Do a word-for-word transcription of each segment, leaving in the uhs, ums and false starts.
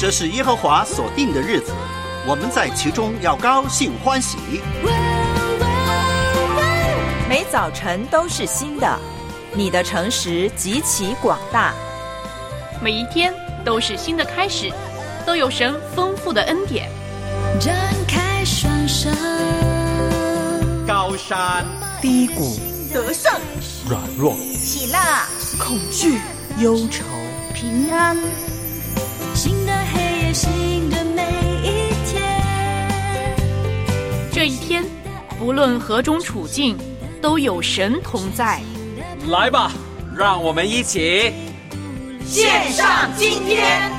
这是耶和华所定的日子，我们在其中要高兴欢喜。 每早晨都是新的，你的诚实极其广大。 每一天都是新的开始，都有神丰富的恩典。 张开双手， 高山低谷， 得胜软弱， 喜乐恐惧，忧愁， 平安，新的黑夜，新的每一天。 这一天，不论何种处境，都有神同在。 来吧，让我们一起献上今天。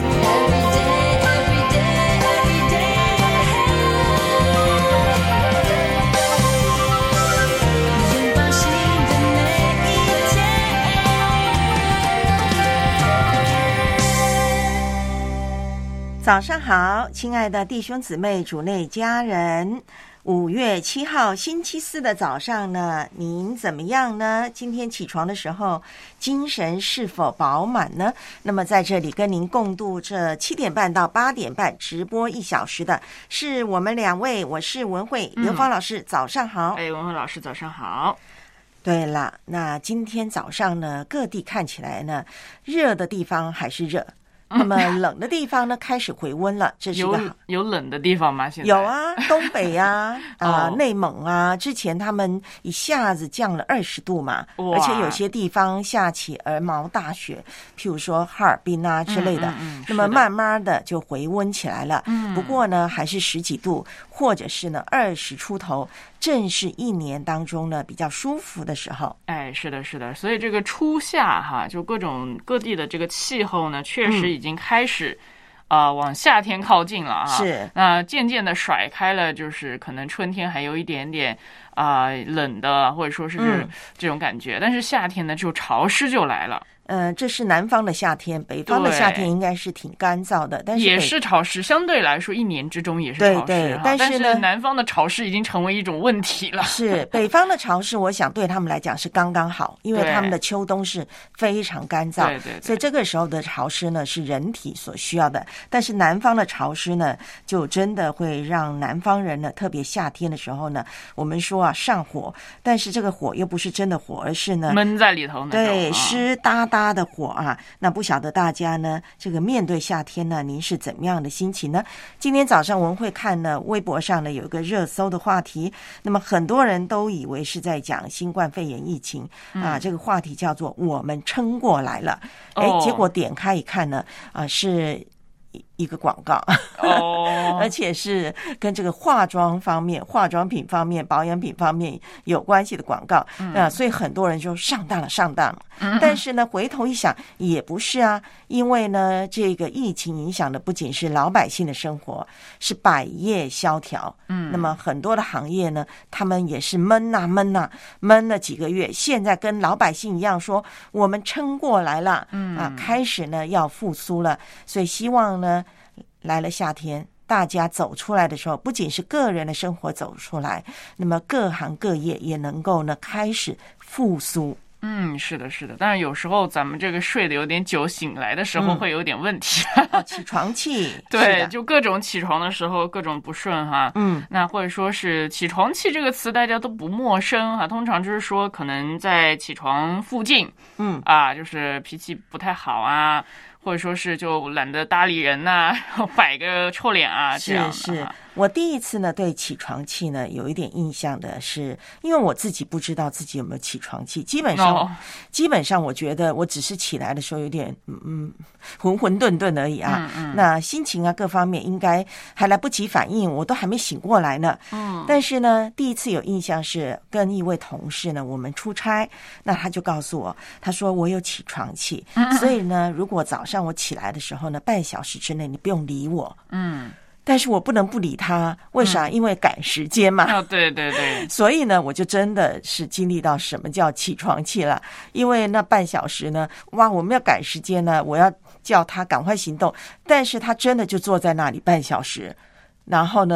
早上好，亲爱的弟兄姊妹、主内家人。五月七号星期四的早上呢，您怎么样呢？今天起床的时候精神是否饱满呢？那么在这里跟您共度这七点半到八点半直播一小时的是我们两位，我是文慧、刘芳老师，早上好。 哎，文慧老师早上好。 对了，那今天早上呢，各地看起来呢，热的地方还是热，那么冷的地方呢开始回温了，这是个有有冷的地方吗？现在有啊，东北啊，啊、 哦内蒙啊，之前他们一下子降了二十度嘛，而且有些地方下起鹅毛大雪，譬如说哈尔滨啊之类的， 嗯嗯嗯、 那么慢慢的就回温起来了。嗯，不过呢，还是十几度，或者是呢二十出头。正是一年当中呢比较舒服的时候。 哎，是的，是的，所以这个初夏哈，就各种各地的这个气候呢，确实已经开始啊、嗯呃、往夏天靠近了啊。 是， 那渐渐的甩开了，就是可能春天还有一点点啊、呃、冷的，或者说是这种感觉，嗯、但是夏天呢就潮湿就来了。 呃，这是南方的夏天，北方的夏天应该是挺干燥的，但是也是潮湿，相对来说一年之中也是潮湿。 对对，但是呢， 南方的潮湿已经成为一种问题了。 是北方的潮湿，我想对他们来讲是刚刚好，因为他们的秋冬是非常干燥， 对 对, 对， 所以这个时候的潮湿呢是人体所需要的。但是南方的潮湿呢，就真的会让南方人呢，特别夏天的时候呢，我们说啊上火，但是这个火又不是真的火，而是呢闷在里头那种， 对，湿哒哒的火啊。那不晓得大家呢，这个面对夏天呢，您是怎么样的心情呢？今天早上我们会看呢，微博上呢有一个热搜的话题，那么很多人都以为是在讲新冠肺炎疫情、嗯、啊，这个话题叫做我们撑过来了。哎、哦，结果点开一看呢，啊是一个广告哦，而且是跟这个化妆方面、化妆品方面、保养品方面有关系的广告、嗯、啊，所以很多人就上当了，上当了。嗯、但是呢，回头一想，也不是啊，因为呢，这个疫情影响的不仅是老百姓的生活，是百业萧条。嗯，那么很多的行业呢，他们也是闷呐、啊、闷呐、啊，闷了几个月，现在跟老百姓一样说，我们撑过来了，嗯啊，开始呢要复苏了，所以希望呢。来了夏天，大家走出来的时候，不仅是个人的生活走出来，那么各行各业也能够呢开始复苏。 嗯，是的，是的，但是有时候咱们这个睡得有点久，醒来的时候会有点问题。 嗯哦、起床气， 对，就各种起床的时候各种不顺哈。嗯，那或者说是起床气这个词大家都不陌生哈，通常就是说可能在起床附近，嗯啊，就是脾气不太好啊。或者说是就懒得搭理人呐、啊，摆个臭脸啊，这样的。 是是，我第一次呢对起床气呢有一点印象的是，因为我自己不知道自己有没有起床气，基本上、oh. 基本上我觉得我只是起来的时候有点嗯浑浑沌沌而已啊，嗯嗯那心情啊各方面应该还来不及反应，我都还没醒过来呢。嗯，但是呢，第一次有印象是跟一位同事呢，我们出差，那他就告诉我，他说我有起床气，嗯、所以呢，如果早上我起来的时候呢，半小时之内你不用理我。嗯。但是我不能不理他，为啥？嗯、因为赶时间嘛。 哦，对对对。 所以呢，我就真的是经历到什么叫起床气了。因为那半小时呢，哇，我们要赶时间呢，我要叫他赶快行动，但是他真的就坐在那里半小时，然后呢，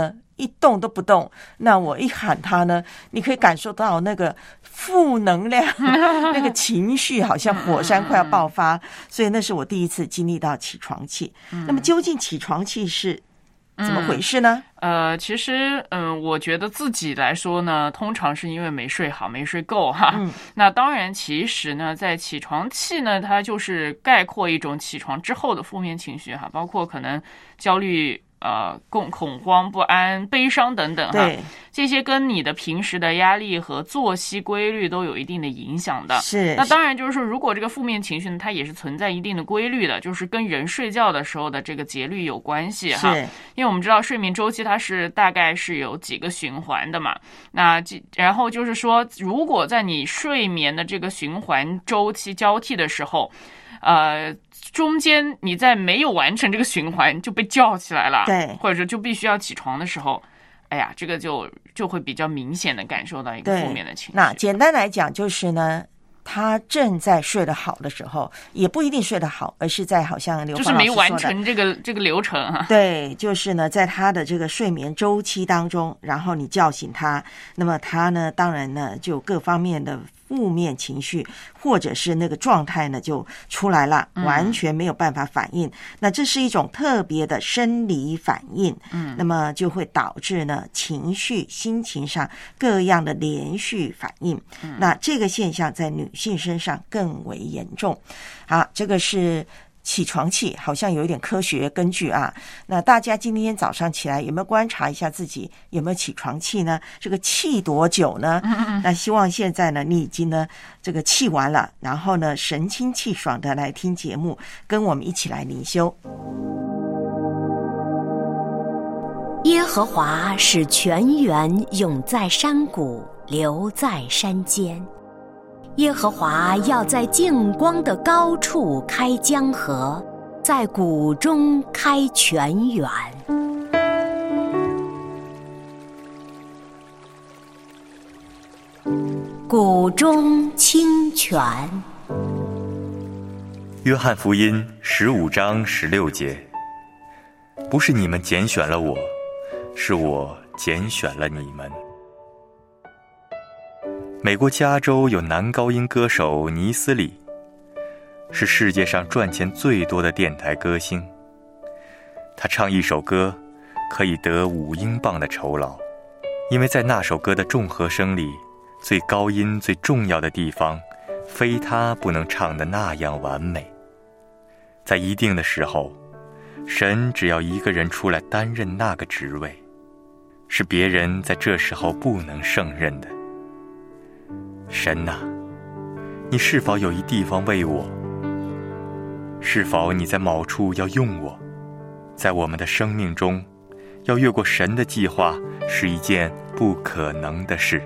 一动都不动，那我一喊他呢，你可以感受到那个负能量那个情绪好像火山快要爆发，所以那是我第一次经历到起床气。那么究竟起床气是怎么回事呢？ 嗯、呃，其实，嗯，我觉得自己来说呢，通常是因为没睡好，没睡够哈。嗯、那当然，其实呢，在起床气呢，它就是概括一种起床之后的负面情绪哈，包括可能焦虑。呃，恐恐慌、不安、悲伤等等哈，这些跟你的平时的压力和作息规律都有一定的影响的。 是， 那当然就是说，如果这个负面情绪呢，它也是存在一定的规律的，就是跟人睡觉的时候的这个节律有关系哈。因为我们知道睡眠周期它是大概是有几个循环的嘛。那然后就是说，如果在你睡眠的这个循环周期交替的时候，呃，中间你在没有完成这个循环就被叫起来了， 对， 或者说就必须要起床的时候，哎呀，这个就就会比较明显的感受到一个负面的情绪。 那简单来讲就是呢，他正在睡得好的时候，也不一定睡得好，而是在好像刘芳老师说的， 就是没完成这个这个流程啊。 对，就是呢，在他的这个睡眠周期当中，然后你叫醒他，那么他呢，当然呢，就各方面的负面情绪或者是那个状态呢就出来了，完全没有办法反应。嗯、那这是一种特别的生理反应，嗯，那么就会导致呢情绪、心情上各样的连续反应。嗯、那这个现象在女性身上更为严重。好，这个是起床气，好像有一点科学根据啊。那大家今天早上起来有没有观察一下自己有没有起床气呢？这个气多久呢？那希望现在呢你已经呢这个气完了，然后呢神清气爽的来听节目，跟我们一起来灵修。 耶和华使泉源涌在山谷，流在山间。耶和华要在净光的高处开江河，在谷中开泉源。谷中清泉。 约翰福音十五章十六节，不是你们拣选了我，是我拣选了你们。美国加州有男高音歌手尼斯里，是世界上赚钱最多的电台歌星。他唱一首歌可以得五英镑的酬劳，因为在那首歌的重和声里，最高音最重要的地方非他不能唱得那样完美。在一定的时候，神只要一个人出来担任那个职位，是别人在这时候不能胜任的。神啊，你是否有一地方为我？是否你在某处要用我？在我们的生命中，要越过神的计划是一件不可能的事。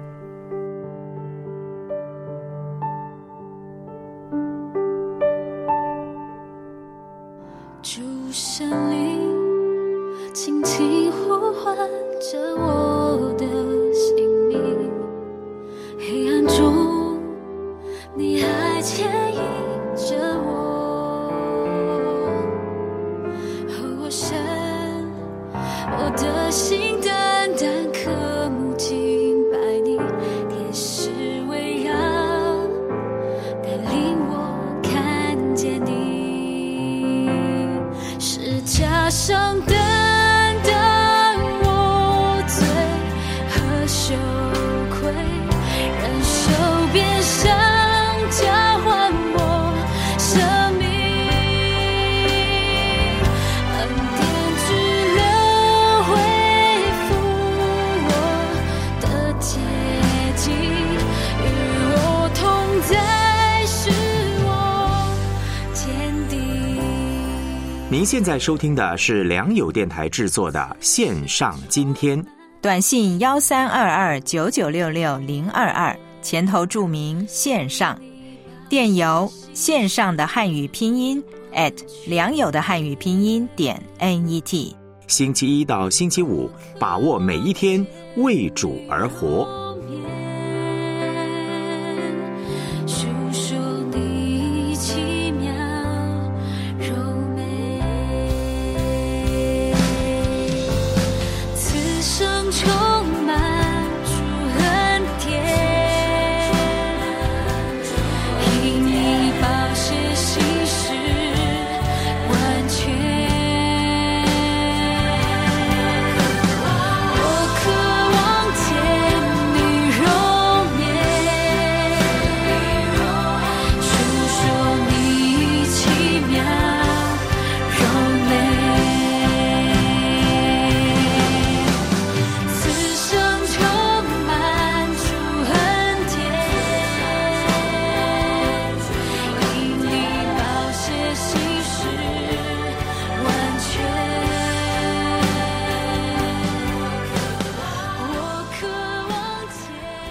主神灵轻轻呼唤着我的性命，黑暗中你还牵引着我，哦，我神，我的心单单渴慕敬拜你，天使围绕，带领我看见你，是加上担当我罪和羞愧，忍受鞭伤，交换我生命，恩典巨流恢复我的洁净，与我同在，使我坚定。 您现在收听的是良友电台制作的线上今天， 短信幺三二二九九六六零二二，前头注明线上，电邮线上的汉语拼音 at 良友的汉语拼音点 net。 星期一到星期五，把握每一天，为主而活。 述说你奇妙柔美，此生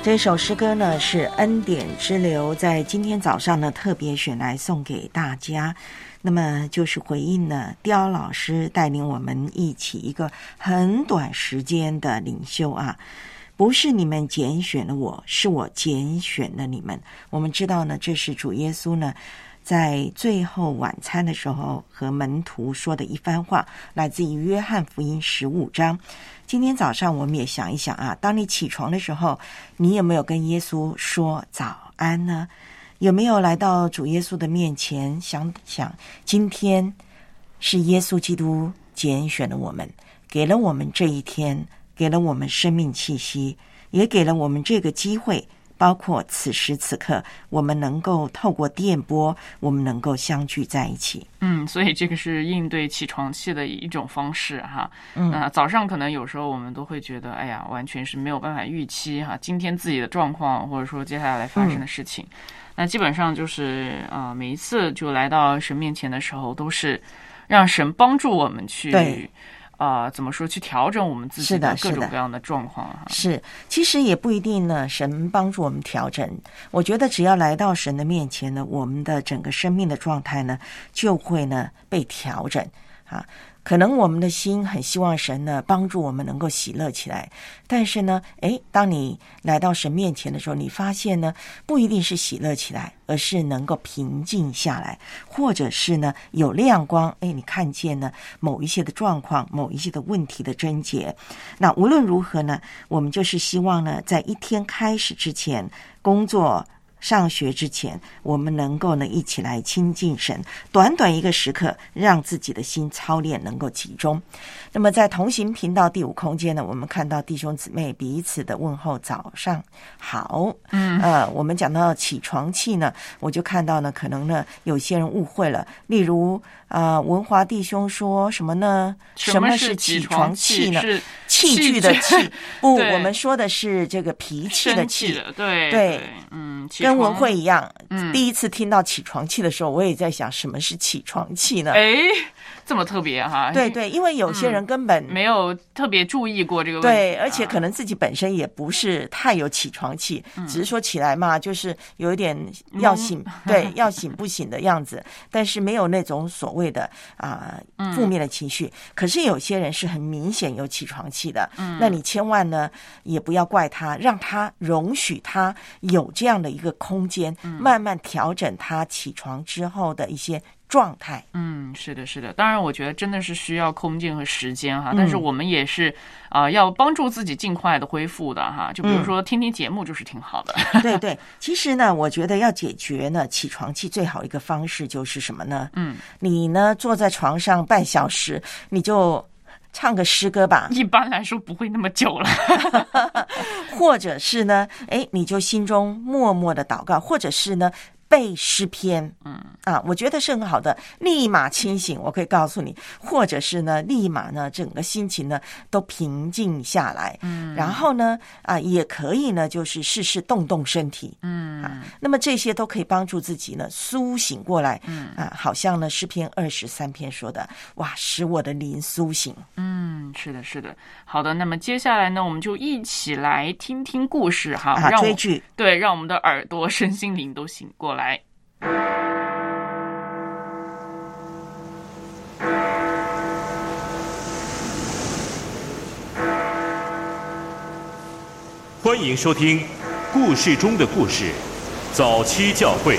这首诗歌呢是恩典之流，在今天早上呢特别选来送给大家。那么就是回应呢刁老师带领我们一起一个很短时间的领袖啊，不是你们拣选了我，是我拣选了你们。我们知道呢，这是主耶稣呢在最后晚餐的时候和门徒说的一番话，来自于约翰福音十五章。今天早上我们也想一想啊，当你起床的时候，你有没有跟耶稣说早安呢？有没有来到主耶稣的面前，想想今天是耶稣基督拣选了我们，给了我们这一天，给了我们生命气息，也给了我们这个机会，包括此时此刻我们能够透过电波，我们能够相聚在一起。 嗯，所以这个是应对起床气的一种方式哈。嗯、呃，早上可能有时候我们都会觉得，哎呀，完全是没有办法预期哈，今天自己的状况，或者说接下来发生的事情。嗯、那基本上就是啊、呃，每一次就来到神面前的时候，都是让神帮助我们去。对。啊、呃，怎么说？去调整我们自己的各种各样的状况哈。 是，其实也不一定呢。神帮助我们调整，我觉得只要来到神的面前呢，我们的整个生命的状态呢，就会呢被调整啊。可能我们的心很希望神呢帮助我们能够喜乐起来，但是呢，诶，当你来到神面前的时候，你发现呢，不一定是喜乐起来，而是能够平静下来，或者是呢有亮光，诶，你看见呢某一些的状况，某一些的问题的症结。那无论如何呢，我们就是希望呢，在一天开始之前，工作上学之前，我们能够呢一起来亲近神，短短一个时刻，让自己的心操练能够集中。那么在同行频道第五空间呢，我们看到弟兄姊妹彼此的问候早上好。嗯，呃，我们讲到起床气呢，我就看到呢，可能呢有些人误会了，例如啊、呃，文华弟兄说什么呢？ 什么是起床气呢？是器具的器， 不，我们说的是这个脾气的气。 对对， 嗯， 跟文慧一样。嗯，第一次听到起床气的时候，我也在想，什么是起床气呢？ 哎，这么特别哈？ 对对，因为有些人根本、 嗯、没有特别注意过这个问题、啊， 对，而且可能自己本身也不是太有起床气，嗯、只是说起来嘛，就是有一点要醒，嗯、对，要醒不醒的样子，但是没有那种所谓的啊、呃、负面的情绪。嗯、可是有些人是很明显有起床气的，嗯，那你千万呢也不要怪他，让他容许他有这样的一个空间，嗯、慢慢调整他起床之后的一些状态。 嗯，是的，是的。当然，我觉得真的是需要空间和时间哈，但是我们也是啊、呃，要帮助自己尽快的恢复的哈。就比如说听听节目就是挺好的。 嗯、对对，其实呢，我觉得要解决呢起床气最好一个方式就是什么呢？嗯，你呢坐在床上半小时，你就唱个诗歌吧。 一般来说不会那么久了。 或者是呢，哎，你就心中默默的祷告，或者是呢背诗篇，嗯啊，我觉得是很好的，立马清醒。我可以告诉你，或者是呢，立马呢，整个心情呢都平静下来，嗯，然后呢，啊，也可以呢，就是试试动动身体，嗯啊，那么这些都可以帮助自己呢苏醒过来，嗯啊，好像呢诗篇二十三篇说的，哇，使我的灵苏醒， 嗯，是的，是的，好的，那么接下来呢，我们就一起来听听故事哈， 啊， 让追剧， 对，让我们的耳朵、身心灵都醒过来。 欢迎收听故事中的故事，早期教会。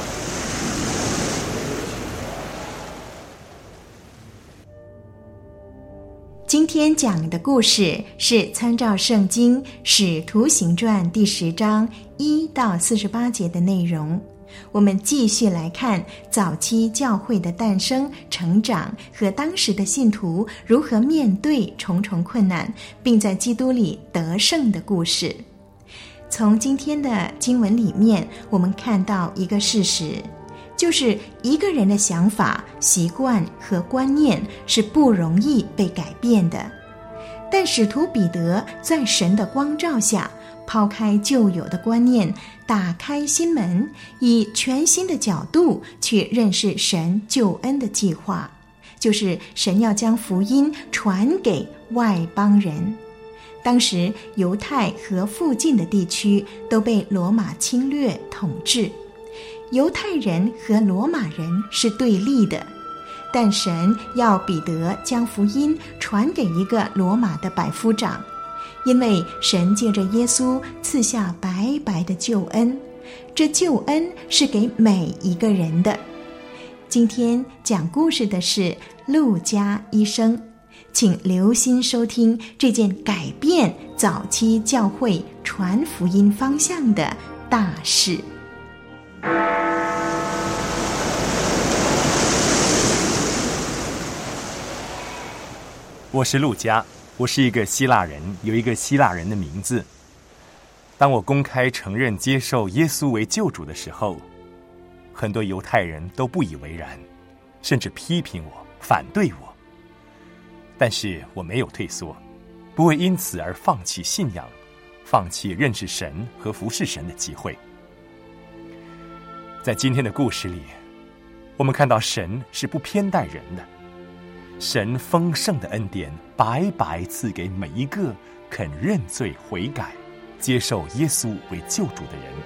今天讲的故事是参照圣经《使徒行传》第十章一到四十八节的内容。我们继续来看早期教会的诞生、成长和当时的信徒如何面对重重困难，并在基督里得胜的故事。从今天的经文里面，我们看到一个事实，就是一个人的想法、习惯和观念是不容易被改变的。但使徒彼得在神的光照下，抛开旧有的观念，打开心门，以全新的角度去认识神救恩的计划，就是神要将福音传给外邦人。 当时犹太和附近的地区都被罗马侵略统治，犹太人和罗马人是对立的，但神要彼得将福音传给一个罗马的百夫长，因为神借着耶稣赐下白白的救恩，这救恩是给每一个人的。今天讲故事的是路加医生，请留心收听这件改变早期教会传福音方向的大事。 我是路加，我是一个希腊人，有一个希腊人的名字。当我公开承认接受耶稣为救主的时候，很多犹太人都不以为然，甚至批评我，反对我。但是我没有退缩，不会因此而放弃信仰，放弃认识神和服侍神的机会。在今天的故事里，我们看到神是不偏待人的，神丰盛的恩典白白赐给每一个肯认罪悔改、接受耶稣为救主的人。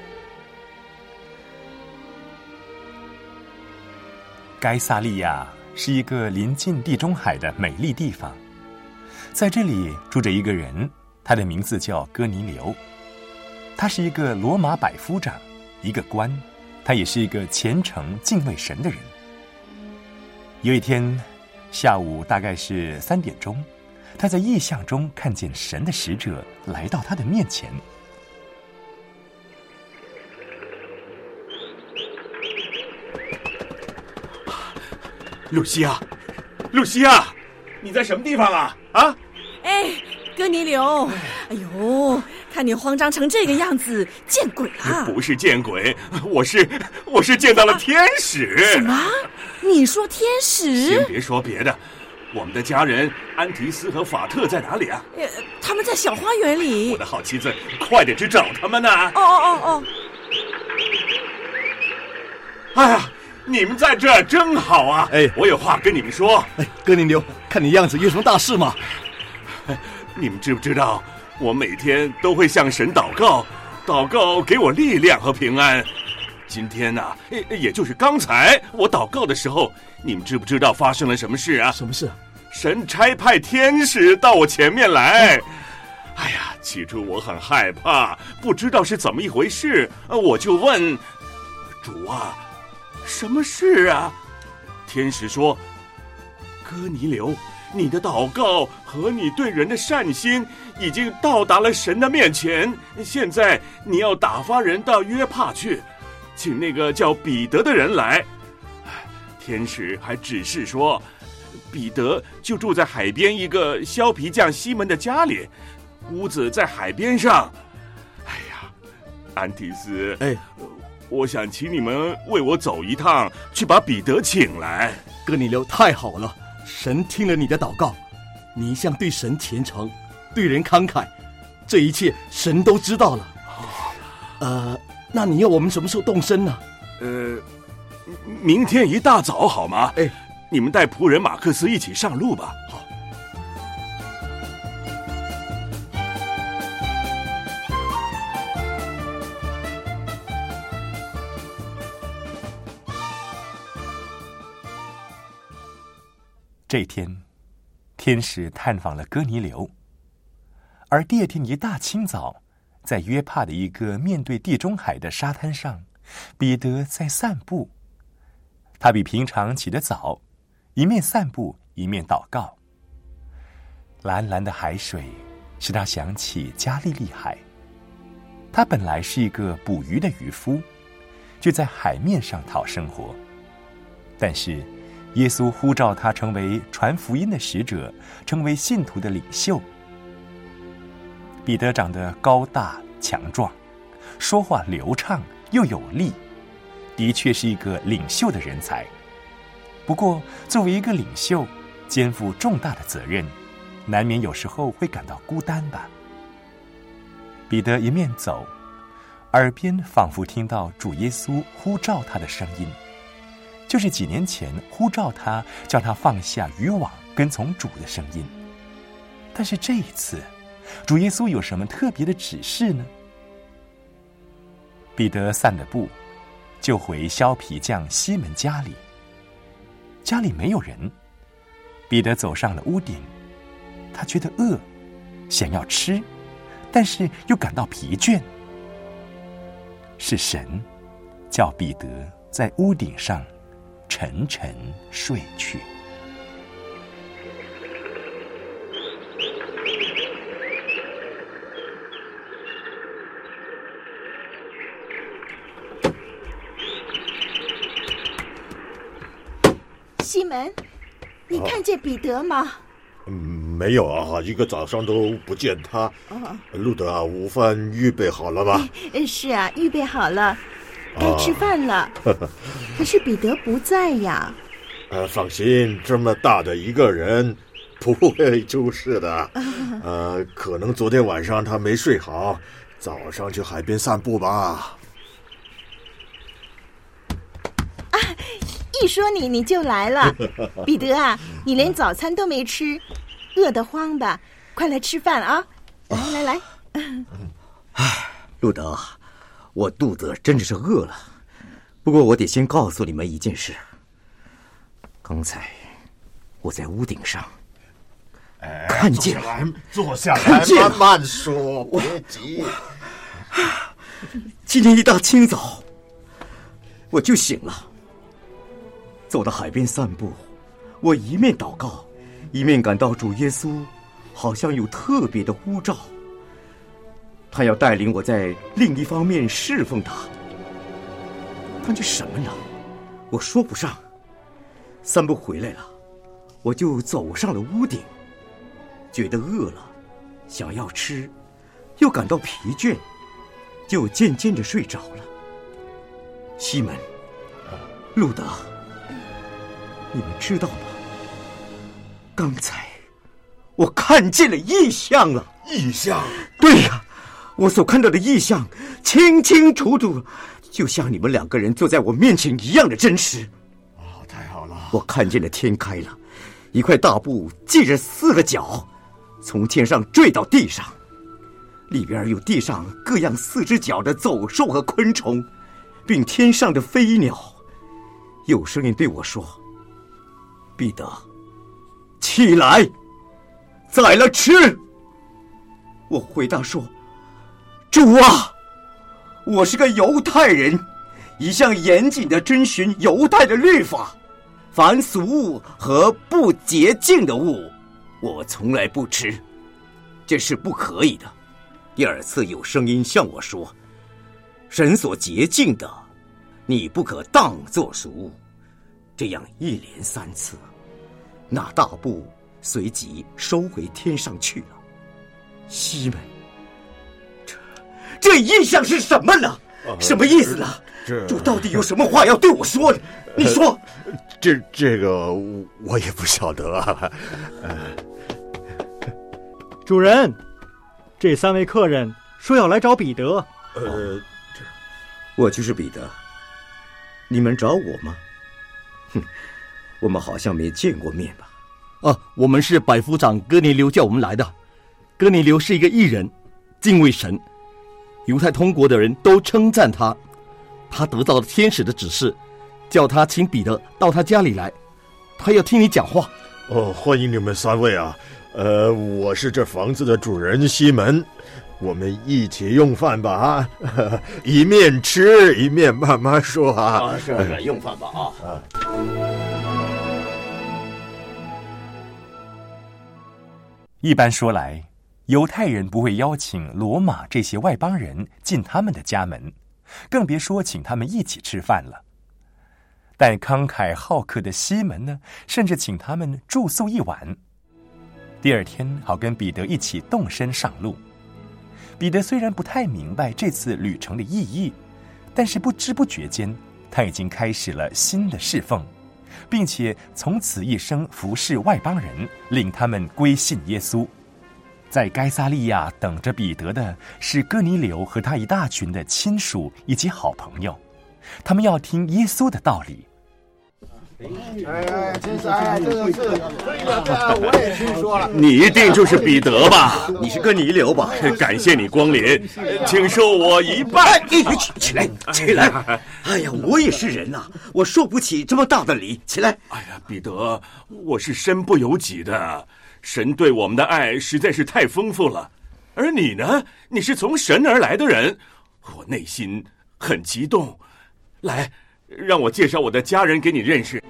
该萨利亚是一个临近地中海的美丽地方，在这里住着一个人，他的名字叫哥尼流。他是一个罗马百夫长，一个官，他也是一个虔诚敬畏神的人。有一天下午大概是三点钟，他在异象中看见神的使者来到他的面前。 露西亚，露西亚，你在什么地方啊？啊！ 哎，哥尼流，哎呦，看你慌张成这个样子，见鬼了！ 不是见鬼，我是我是见到了天使。 什么？你说天使？ 先别说别的，我们的家人安提斯和法特在哪里啊？ 呃，他们在小花园里。 我的好妻子，快点去找他们呢！ 哦哦哦哦！ 哎呀！你们在这儿真好啊！哎，我有话跟你们说。 哎，哥尼流，看你样子有什么大事吗？ 你们知不知道，我每天都会向神祷告，祷告给我力量和平安。今天呢、啊，也就是刚才我祷告的时候，你们知不知道发生了什么事啊？ 什么事？ 神差派天使到我前面来。嗯、哎呀，起初我很害怕，不知道是怎么一回事，我就问主啊。什么事啊？天使说：“哥尼流，你的祷告和你对人的善心已经到达了神的面前。现在你要打发人到约帕去，请那个叫彼得的人来。”天使还指示说，彼得就住在海边一个削皮匠西门的家里，屋子在海边上。哎呀，安提斯，哎。我想请你们为我走一趟，去把彼得请来。 哥尼流，太好了，神听了你的祷告，你一向对神虔诚，对人慷慨，这一切神都知道了。呃，那你要我们什么时候动身呢？ 呃，明天一大早好吗？哎，你们带仆人马克思一起上路吧。好。 这天，天使探访了哥尼流，而第二天一大清早，在约帕的一个面对地中海的沙滩上，彼得在散步。他比平常起得早，一面散步一面祷告。蓝蓝的海水使他想起加利利海。他本来是一个捕鱼的渔夫，就在海面上讨生活，但是耶稣呼召他成为传福音的使者，成为信徒的领袖。彼得长得高大强壮，说话流畅又有力，的确是一个领袖的人才。不过，作为一个领袖，肩负重大的责任，难免有时候会感到孤单吧。彼得一面走，耳边仿佛听到主耶稣呼召他的声音，就是几年前呼召他，叫他放下渔网，跟从主的声音。但是这一次， 主耶稣有什么特别的指示呢？彼得散了步，就回削皮匠西门家里。家里没有人，彼得走上了屋顶。他觉得饿，想要吃，但是又感到疲倦。是神叫彼得在屋顶上沉沉睡去。 西门，你看见彼得吗？ 嗯，没有啊，一个早上都不见他。 哦， 路德啊，午饭预备好了吗？ 是啊，预备好了，该吃饭了。啊、可是彼得不在呀。 呃，放心，这么大的一个人，不会出事的。啊、呃，可能昨天晚上他没睡好，早上去海边散步吧。 啊！一说你你就来了，彼得啊，你连早餐都没吃，饿得慌吧？快来吃饭啊！来来来。 唉，路德，我肚子真的是饿了。不过我得先告诉你们一件事。刚才我在屋顶上哎， 看见了，坐下来，坐下来，慢慢说，别急。 今天一大清早我就醒了。走到海边散步，我一面祷告，一面感到主耶稣好像有特别的呼召，他要带领我在另一方面侍奉他。但这什么呢？我说不上。散步回来了，我就走上了屋顶，觉得饿了，想要吃，又感到疲倦，就渐渐地睡着了。西门，路德，你们知道吗？刚才我看见了异象了。 异象？ 对呀，我所看到的异象清清楚楚，就像你们两个人坐在我面前一样的真实。 哦，太好了！ 我看见了天开了，一块大布系着四个角，从天上坠到地上，里边有地上各样四只脚的走兽和昆虫，并天上的飞鸟。有声音对我说：“彼得，起来，宰了吃。”我回答说：“主啊，我是个犹太人，一向严谨地遵循犹太的律法，凡俗物和不洁净的物，我从来不吃，这是不可以的。”第二次有声音向我说：“神所洁净的，你不可当作俗物。”这样一连三次，那大布随即收回天上去了。西门，这这异象是什么呢？呃、什么意思呢？主到底有什么话要对我说呢？你说。 呃、这这个我也不晓得啊。呃、 主人，这三位客人说要来找彼得。 呃， 这我就是彼得。你们找我吗？哼，我们好像没见过面吧？ 啊，我们是百夫长哥尼流叫我们来的。哥尼流是一个义人，敬畏神，犹太通国的人都称赞他。他得到了天使的指示，叫他请彼得到他家里来，他要听你讲话。 哦，欢迎你们三位啊！呃，我是这房子的主人西门，我们一起用饭吧啊！一面吃一面慢慢说啊！ 啊，是是，用饭吧啊！啊一般说来，犹太人不会邀请罗马这些外邦人进他们的家门，更别说请他们一起吃饭了。但慷慨好客的西门呢，甚至请他们住宿一晚，第二天好跟彼得一起动身上路。彼得虽然不太明白这次旅程的意义，但是不知不觉间，他已经开始了新的侍奉，并且从此一生服侍外邦人，令他们归信耶稣。在该撒利亚等着彼得的是哥尼流和他一大群的亲属以及好朋友，他们要听耶稣的道理。 哎哎，真是哎，这个是对了对了，我也听说了。 你一定就是彼得吧？ 你是哥尼流吧？ 感谢你光临，请受我一拜。 起起来，起来！哎呀，我也是人呐、啊，我受不起这么大的礼。起来！ 哎呀，彼得，我是身不由己的，神对我们的爱实在是太丰富了。而你呢？你是从神而来的人，我内心很激动。来，让我介绍我的家人给你认识。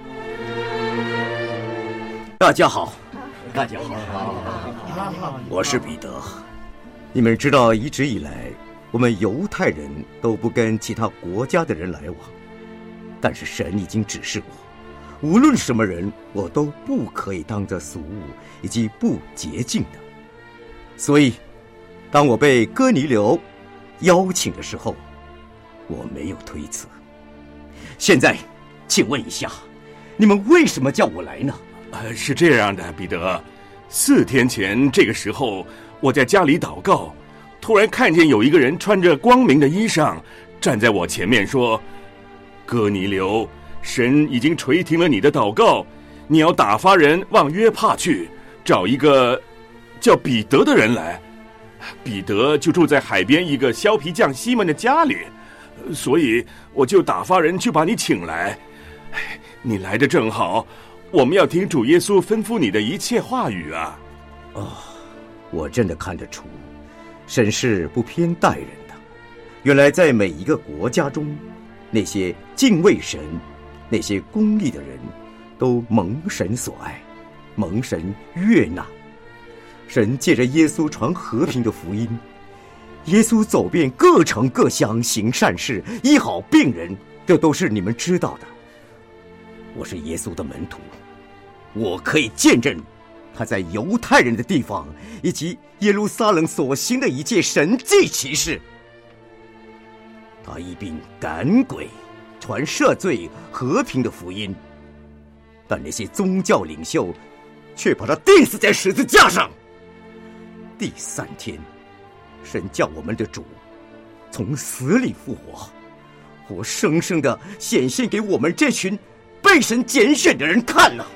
大家好，大家好，我是彼得。你们知道，一直以来，我们犹太人都不跟其他国家的人来往，但是神已经指示我，无论什么人，我都不可以当着俗物以及不洁净的。所以，当我被哥尼流邀请的时候，我没有推辞。现在，请问一下，你们为什么叫我来呢？ 呃，是这样的，彼得，四天前这个时候，我在家里祷告，突然看见有一个人穿着光明的衣裳，站在我前面说：“哥尼流，神已经垂听了你的祷告，你要打发人往约帕去，找一个叫彼得的人来。彼得就住在海边一个削皮匠西门的家里，所以我就打发人去把你请来。你来的正好。”我们要听主耶稣吩咐你的一切话语啊！ 哦，我真的看得出，神是不偏待人的。原来在每一个国家中，那些敬畏神、那些公义的人，都蒙神所爱，蒙神悦纳。神借着耶稣传和平的福音，耶稣走遍各城各乡行善事，医好病人，这都是你们知道的。我是耶稣的门徒，我可以见证他在犹太人的地方以及耶路撒冷所行的一切神迹奇事。他一并赶鬼，传赦罪和平的福音，但那些宗教领袖却把他钉死在十字架上。第三天，神叫我们的主从死里复活，活生生的显现给我们这群被神拣选的人看了。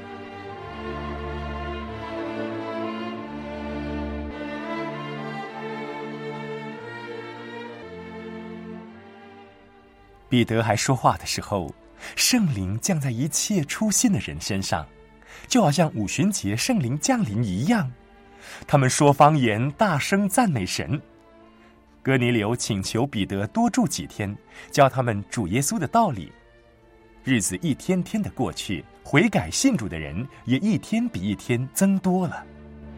彼得还说话的时候，圣灵降在一切出信的人身上，就好像五旬节圣灵降临一样。他们说方言，大声赞美神。哥尼流请求彼得多住几天，教他们主耶稣的道理。日子一天天的过去，悔改信主的人也一天比一天增多了。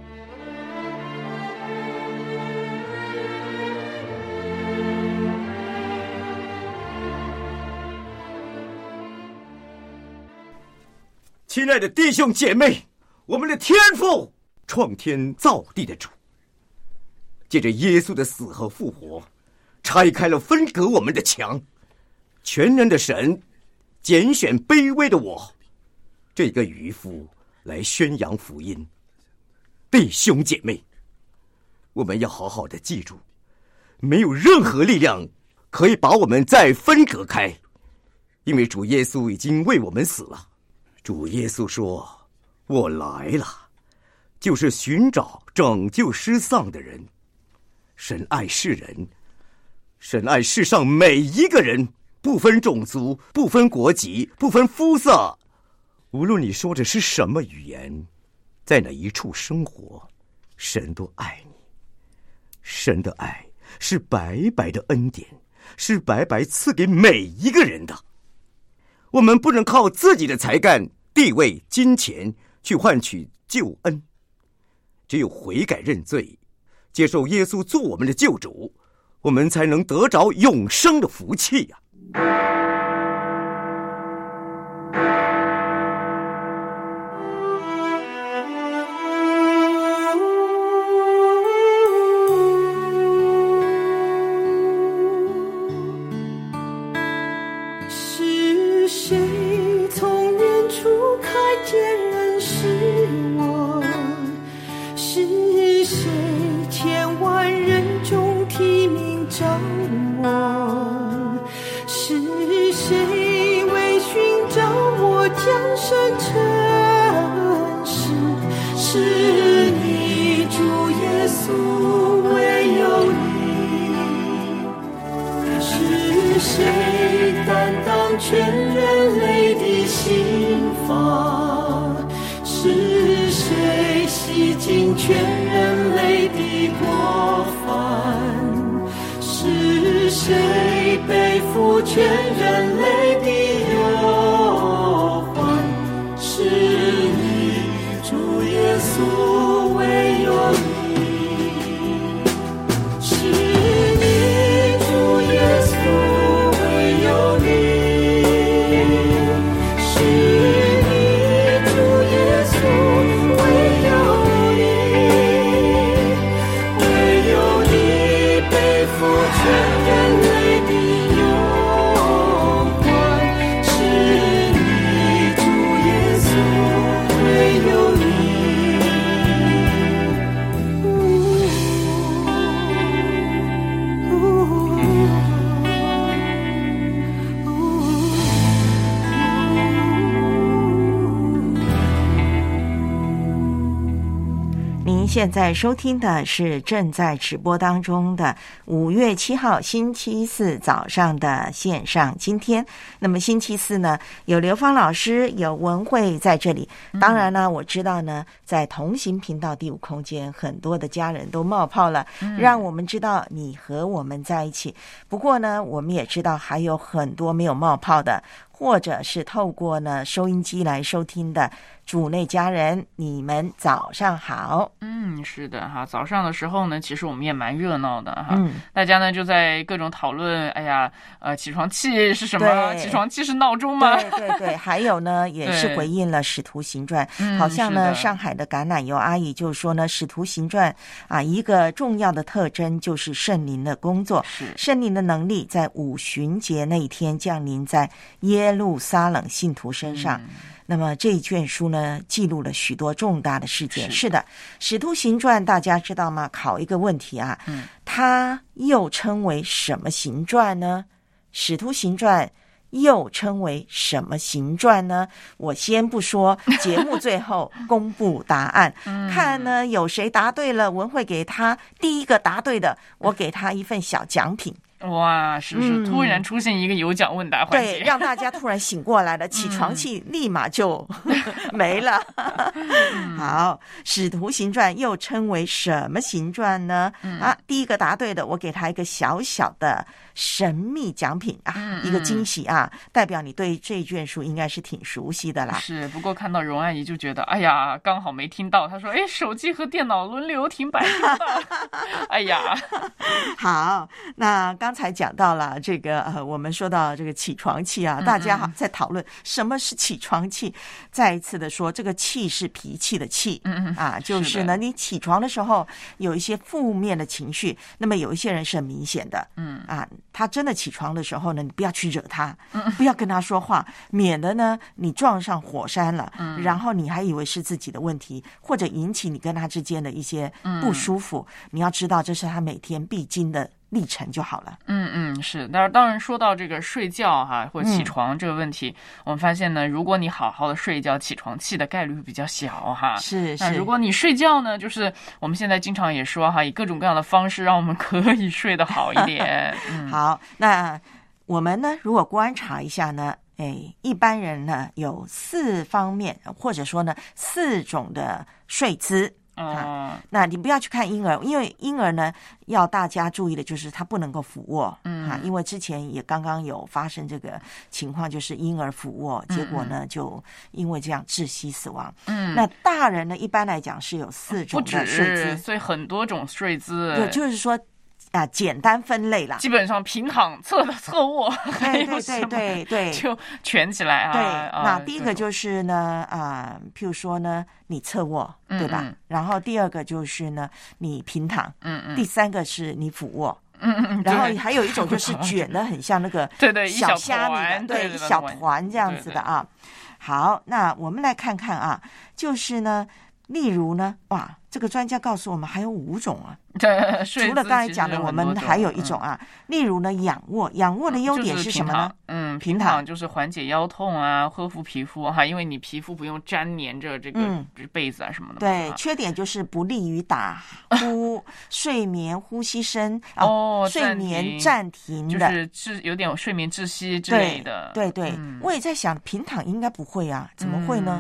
亲爱的弟兄姐妹，我们的天父，创天造地的主，借着耶稣的死和复活，拆开了分隔我们的墙。全能的神拣选卑微的我，这个渔夫，来宣扬福音。弟兄姐妹，我们要好好的记住，没有任何力量可以把我们再分隔开，因为主耶稣已经为我们死了。主耶稣说：“我来了，就是寻找拯救失丧的人。”神爱世人，神爱世上每一个人，不分种族，不分国籍，不分肤色。无论你说的是什么语言，在哪一处生活，神都爱你。神的爱是白白的恩典，是白白赐给每一个人的。我们不能靠自己的才干、地位、金钱去换取救恩，只有悔改认罪，接受耶稣做我们的救主，我们才能得着永生的福气呀、啊！ 是尽全人类的过犯，是谁背负全人类的忧患？是你，主耶稣，唯有你，是你，主耶稣，唯有你，是你，主耶稣，唯有你，唯有你背负全人类的忧患，是你，主耶稣，唯有你。 您现在收听的是正在直播当中的五月七号星期四早上的线上今天。那么星期四呢，有刘芳老师，有文慧在这里。当然呢，我知道呢，在同行频道第五空间，很多的家人都冒泡了，让我们知道你和我们在一起。不过呢，我们也知道还有很多没有冒泡的，或者是透过呢收音机来收听的主内家人，你们早上好。 嗯，是的哈，早上的时候呢，其实我们也蛮热闹的哈， 嗯， 大家呢就在各种讨论，哎呀，呃，起床气是什么？起床气是闹钟吗？ 对对对，还有呢，也是回应了《使徒行传》，好像呢，上海的橄榄油阿姨就说呢，《使徒行传》啊，一个重要的特征就是圣灵的工作，圣灵的能力在五旬节那一天降临在耶路撒冷信徒身上。嗯，那么这一卷书呢，记录了许多重大的事件。是的，《使徒行传》大家知道吗？考一个问题啊，嗯，它又称为什么行传呢？《使徒行传》又称为什么行传呢？我先不说，节目最后公布答案，嗯，看呢有谁答对了，文慧给他第一个答对的，我给他一份小奖品。 哇，是不是突然出现一个有奖问答环节， 对，让大家突然醒过来了，起床气立马就没了。好，《使徒行传》又称为什么行传呢？嗯、啊，第一个答对的，我给他一个小小的神秘奖品啊，嗯、一个惊喜啊，代表你对这卷书应该是挺熟悉的啦。 是，不过看到荣阿姨就觉得，哎呀，刚好没听到。她说，哎，手机和电脑轮流停摆听到。哎呀， 好，那刚。刚才讲到了这个呃，我们说到这个起床气啊，大家好在讨论什么是起床气。再一次的说，这个气是脾气的气，嗯啊，就是呢，你起床的时候有一些负面的情绪，那么有一些人是很明显的，嗯啊，他真的起床的时候呢，你不要去惹他，不要跟他说话，免得呢你撞上火山了，嗯，然后你还以为是自己的问题，或者引起你跟他之间的一些不舒服。嗯，你要知道，这是他每天必经的历程就好了。 嗯嗯，是。但是当然说到这个睡觉哈或者起床这个问题，嗯，我们发现呢，如果你好好的睡觉，起床气的概率比较小哈。 是是。 那如果你睡觉呢，就是我们现在经常也说哈，以各种各样的方式让我们可以睡得好一点。嗯， 好，那我们呢，如果观察一下呢，哎，一般人呢有四方面，或者说呢四种的睡姿。啊，那你不要去看婴儿，因为婴儿呢，要大家注意的就是他不能够俯卧，嗯，啊，因为之前也刚刚有发生这个情况，就是婴儿俯卧，结果呢，嗯，就因为这样窒息死亡。嗯，那大人呢，一般来讲是有四种的睡姿， 所以很多种睡姿， 对，就是说。啊，简单分类啦， 基本上平躺、侧侧卧， 对对对对对， 就蜷起来啊。 对， 啊， 那第一个就是呢，啊，譬如说呢，你侧卧，对吧？嗯嗯，然后第二个就是呢，你平躺，嗯嗯，第三个是你俯卧。嗯嗯，然后还有一种就是卷的很像那个对对小虾米的，对，一小团这样子的啊。好，那我们来看看啊，就是呢，例如呢，哇，这个专家告诉我们还有五种啊。 对， 除了刚才讲的，我们还有一种啊，嗯，例如呢，仰卧。仰卧的优点是什么呢？ 嗯，平躺就是缓解腰痛啊，呵护皮肤哈，因为你皮肤不用粘黏着这个被子啊什么的。 对，缺点就是不利于打呼、睡眠呼吸声哦， 睡眠暂停的， 就是是有点睡眠窒息之类的。 对对对，我也在想，平躺应该不会啊，怎么会呢？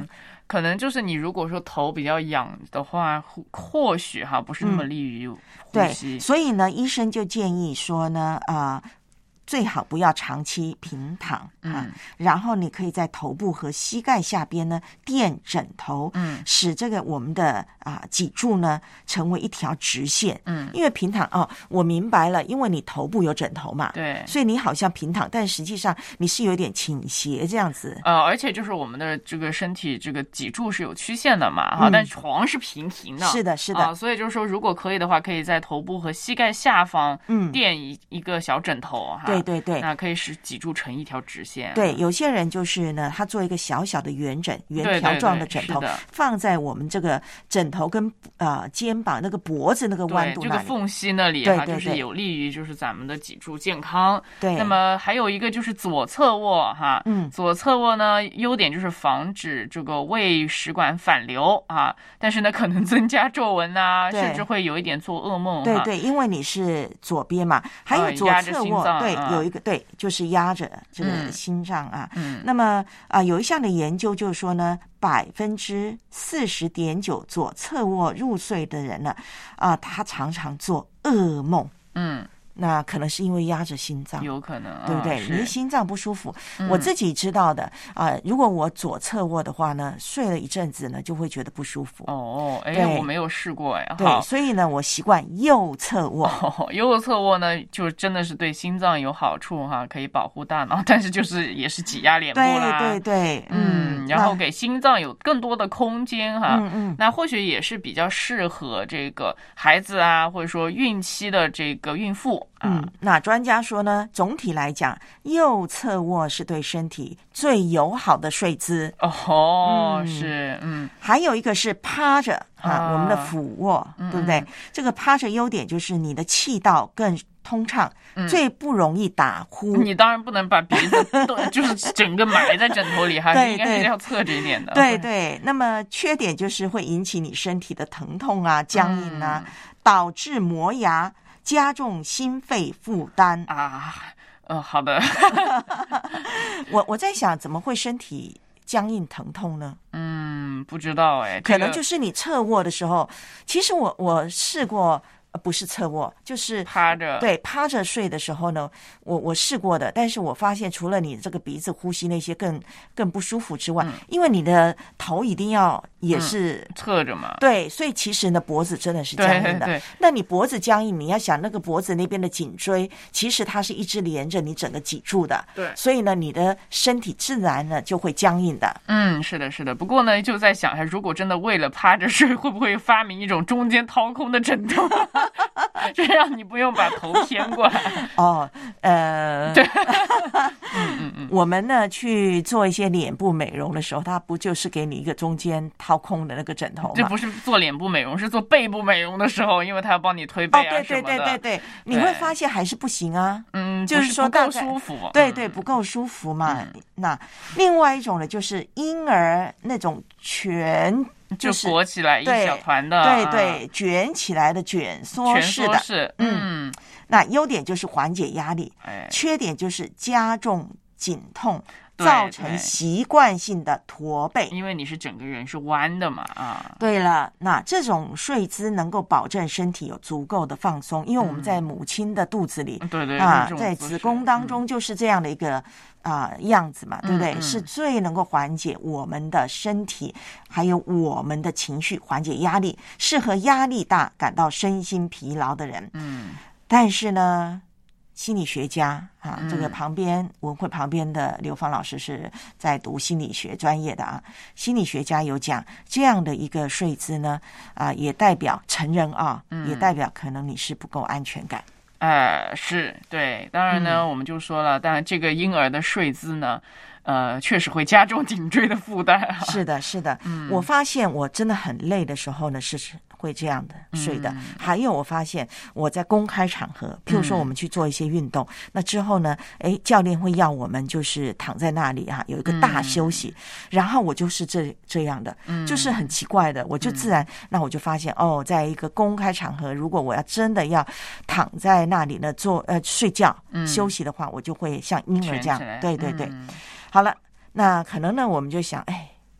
可能就是你如果说头比较痒的话，或许哈不是那么利于呼吸。 对，所以呢，医生就建议说呢，啊、呃。最好不要长期平躺啊、嗯，然后你可以在头部和膝盖下边呢垫枕头，嗯，使这个我们的啊脊柱呢成为一条直线，嗯，因为平躺哦，我明白了，因为你头部有枕头嘛， 对， 所以你好像平躺，但实际上你是有点倾斜这样子， 呃，而且就是我们的这个身体这个脊柱是有曲线的嘛，哈、嗯，但床是平平的， 是的，是的， 啊，所以就是说，如果可以的话，可以在头部和膝盖下方，嗯，垫一一个小枕头，哈。 对对对， 那可以使脊柱成一条直线。 对，有些人就是呢，他做一个小小的圆枕、圆条状的枕头， 对对对， 放在我们这个枕头跟呃肩膀那个脖子那个弯度那里， 这个缝隙那里哈，就是有利于就是咱们的脊柱健康。 对， 那么还有一个就是左侧卧哈，嗯，左侧卧呢，优点就是防止这个胃食管反流啊，但是呢，可能增加皱纹啊，甚至会有一点做噩梦。 对对，因为你是左边嘛，还有左侧卧，呃、对，有一个对，就是压着这个心脏啊。嗯，那么啊、呃，有一项的研究就是说呢，百分之四十点九左侧卧入睡的人呢，啊、呃，他常常做噩梦。嗯。那可能是因为压着心脏， 有可能， 对不对？ 哦、 你心脏不舒服，嗯、我自己知道的啊、呃。如果我左侧卧的话呢，睡了一阵子呢，就会觉得不舒服。 哦，哎，我没有试过哎。 对，所以呢，我习惯右侧卧。 哦，右侧卧呢，就真的是对心脏有好处哈，可以保护大脑，但是就是也是挤压脸部啦。 对对对， 嗯，然后给心脏有更多的空间哈。嗯嗯，那或许也是比较适合这个孩子啊，或者说孕期的这个孕妇。 嗯，那专家说呢，总体来讲，右侧卧是对身体最友好的睡姿。 哦，嗯、是，嗯， 还有一个是趴着啊，啊我们的俯卧，嗯、对不对？这个趴着优点就是你的气道更通畅，嗯、最不容易打呼。 你当然不能把鼻子就是整个埋在枕头里哈， 对， 应该是要侧着一点的。 对对，那么缺点就是会引起你身体的疼痛啊、僵硬啊，嗯、导致磨牙。加重心肺负担啊，嗯，好的。 我我在想，怎么会身体僵硬疼痛呢？ 嗯，不知道哎， 可能就是你侧卧的时候。其实我我试过。不是侧卧，就是趴着。 对，趴着睡的时候呢，我我试过的，但是我发现除了你这个鼻子呼吸那些更更不舒服之外，嗯、因为你的头一定要也是、 嗯、侧着嘛， 对，所以其实呢，脖子真的是僵硬的。 对对对， 那你脖子僵硬，你要想那个脖子那边的颈椎，其实它是一直连着你整个脊柱的， 对， 所以呢，你的身体自然呢就会僵硬的。 嗯，是的，是的。不过呢，就在想，如果真的为了趴着睡，会不会发明一种中间掏空的枕头？这样你不用把头偏过来。 哦，呃， 对，嗯嗯嗯， 我们呢去做一些脸部美容的时候，它不就是给你一个中间掏空的那个枕头吗？ 这不是做脸部美容，是做背部美容的时候，因为它要帮你推背啊什么的。 哦，对对对对对，你会发现还是不行啊。 嗯， 就是说不够舒服。 对对，不够舒服嘛。嗯、那另外一种呢，就是婴儿那种全。 就裹起来一小团的， 对 对, 对，卷起来的卷缩式的， 是嗯。那优点就是缓解压力，哎、缺点就是加重颈痛，造成习惯性的驼背， 因为你是整个人是弯的嘛啊。 对了，那这种睡姿能够保证身体有足够的放松，因为我们在母亲的肚子里， 嗯、对对啊，在子宫当中就是这样的一个。啊、呃，样子嘛，对不对？嗯嗯，是最能够缓解我们的身体，还有我们的情绪，缓解压力，适合压力大、感到身心疲劳的人。嗯，但是呢，心理学家啊，嗯、这个旁边文慧旁边的刘芳老师是在读心理学专业的啊，心理学家有讲这样的一个睡姿呢，啊、呃，也代表成人啊，嗯、也代表可能你是不够安全感。 呃，是对，当然呢，嗯、我们就说了，当然这个婴儿的睡姿呢，呃，确实会加重颈椎的负担、啊。 是的，是的，嗯，我发现我真的很累的时候呢，是会这样的睡的。嗯、还有，我发现我在公开场合，譬如说我们去做一些运动，嗯、那之后呢，哎，教练会要我们就是躺在那里哈、啊，有一个大休息，嗯、然后我就是这这样的，嗯、就是很奇怪的，我就自然，嗯、那我就发现哦，在一个公开场合，如果我要真的要躺在那里呢做呃睡觉、嗯、休息的话，我就会像婴儿这样，对对对。嗯、好了，那可能呢，我们就想，哎。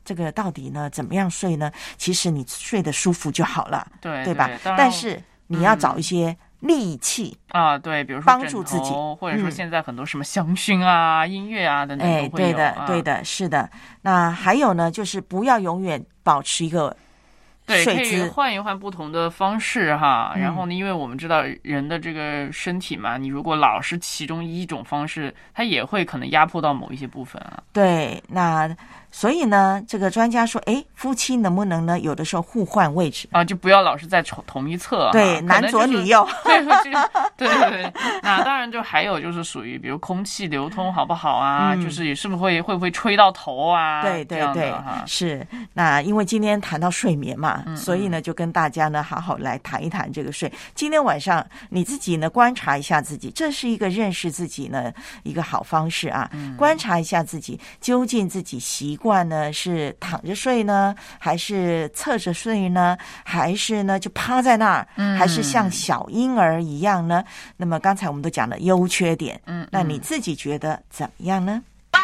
这个到底呢怎么样睡呢？其实你睡得舒服就好了， 对对吧？但是你要找一些利器、 嗯、啊，对，比如说帮助自己， 或者说现在很多什么香薰啊、嗯、音乐啊等等都会有。哎， 对的， 啊、 对的，是的。那还有呢，就是不要永远保持一个。 对，可以换一换不同的方式哈。然后呢，因为我们知道人的这个身体嘛，你如果老是其中一种方式，它也会可能压迫到某一些部分啊。 对，那所以呢，这个专家说，哎，夫妻能不能呢，有的时候互换位置啊，就不要老是在同一侧。 对，男左女右。 对对对对。那当然，就还有就是属于，比如空气流通好不好啊？嗯、就是是不是会会不会吹到头啊？ 对对对，是。那因为今天谈到睡眠嘛。嗯、所以呢，就跟大家呢好好来谈一谈这个睡。今天晚上你自己呢观察一下自己，这是一个认识自己呢一个好方式啊。嗯、观察一下自己，究竟自己习惯呢是躺着睡呢，还是侧着睡呢，还是呢就趴在那儿，嗯、还是像小婴儿一样呢？那么刚才我们都讲了优缺点，嗯，那你自己觉得怎么样呢？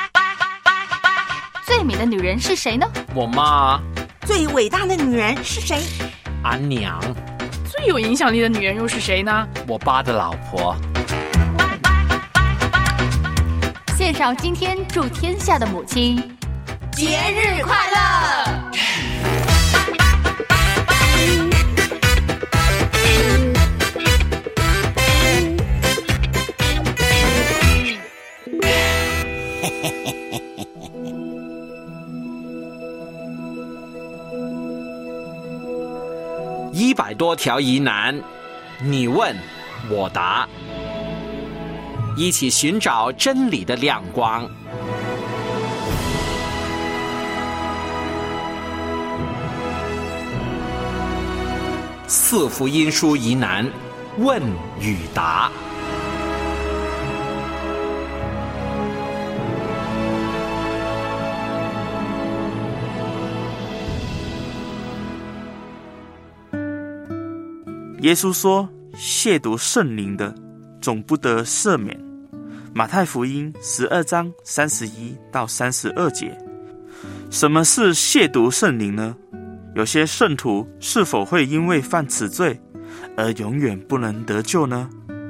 最美的女人是谁呢？ 我妈。 最伟大的女人是谁？ 俺娘。 最有影响力的女人又是谁呢？ 我爸的老婆。 献上今天祝天下的母亲节日快乐！ 一百多条疑难，你问我答，一起寻找真理的亮光。四福音书疑难，问与答。 耶稣说，亵渎圣灵的总不得赦免。马太福音十二章三十一到三十二节。什么是亵渎圣灵呢？有些圣徒是否会因为犯此罪而永远不能得救呢？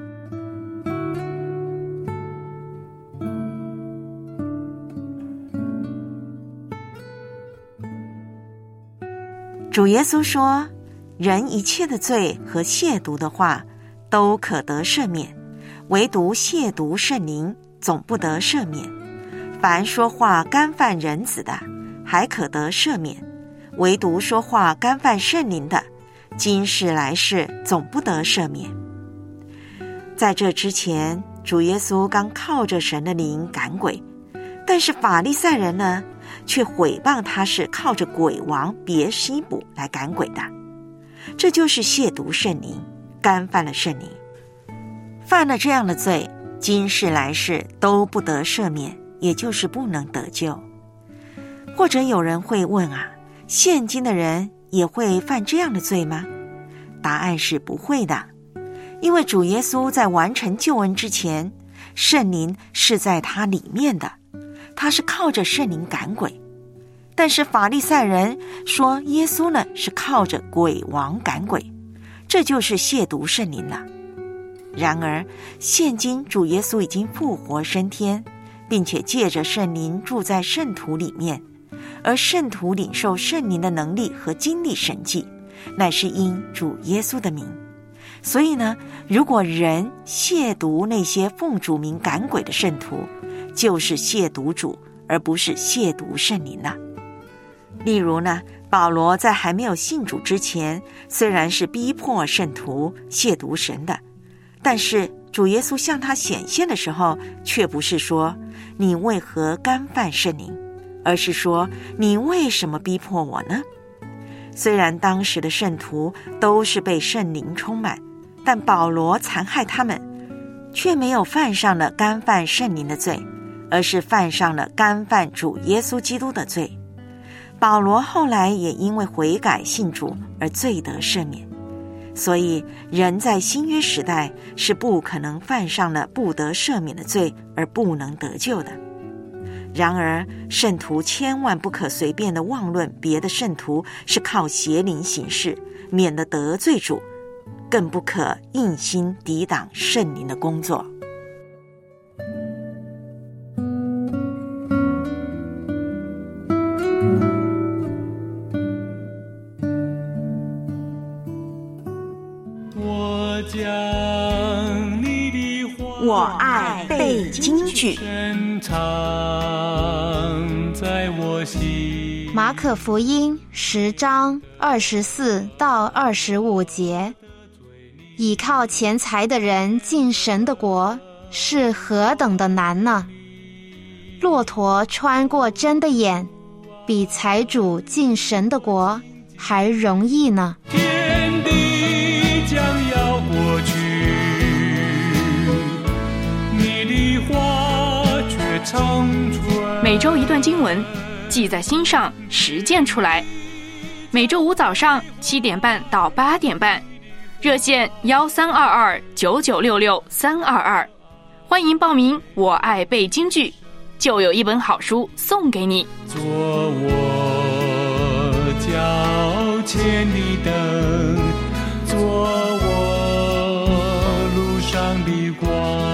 主耶稣说，人一切的罪和亵渎的话都可得赦免，唯独亵渎圣灵总不得赦免。凡说话干犯人子的，还可得赦免，唯独说话干犯圣灵的，今世来世总不得赦免。在这之前，主耶稣刚靠着神的灵赶鬼，但是法利赛人呢，却毁谤他是靠着鬼王别西卜来赶鬼的。这就是亵渎圣灵，干犯了圣灵。犯了这样的罪，今世来世都不得赦免，也就是不能得救。或者有人会问啊，现今的人也会犯这样的罪吗？答案是不会的，因为主耶稣在完成救恩之前，圣灵是在他里面的，他是靠着圣灵赶鬼。但是法利赛人说耶稣呢是靠着鬼王赶鬼，这就是亵渎圣灵了。然而现今主耶稣已经复活升天，并且借着圣灵住在圣徒里面，而圣徒领受圣灵的能力和经历神迹，乃是因主耶稣的名。所以呢，如果人亵渎那些奉主名赶鬼的圣徒，就是亵渎主，而不是亵渎圣灵了。例如呢，保罗在还没有信主之前，虽然是逼迫圣徒亵渎神的，但是主耶稣向他显现的时候，却不是说你为何干犯圣灵，而是说你为什么逼迫我呢？虽然当时的圣徒都是被圣灵充满，但保罗残害他们，却没有犯上了干犯圣灵的罪，而是犯上了干犯主耶稣基督的罪。保罗后来也因为悔改信主而罪得赦免，所以人在新约时代是不可能犯上了不得赦免的罪而不能得救的。 然而，圣徒千万不可随便的妄论别的圣徒是靠邪灵行事，免得得罪主，更不可硬心抵挡圣灵的工作。 我将你的话， 我爱背京剧。 在我心。 马可福音十章二十四到二十五节，倚靠钱财的人进神的国是何等的难呢？骆驼穿过针的眼，比财主进神的国还容易呢。 天地将要过去，你的话却长存。 每周一段经文，记在心上，实践出来。每周五早上七点半到八点半，热线幺三二二九九六六三二二，欢迎报名。我爱背京剧，就有一本好书送给你。 做我脚前的灯，做我路上的光。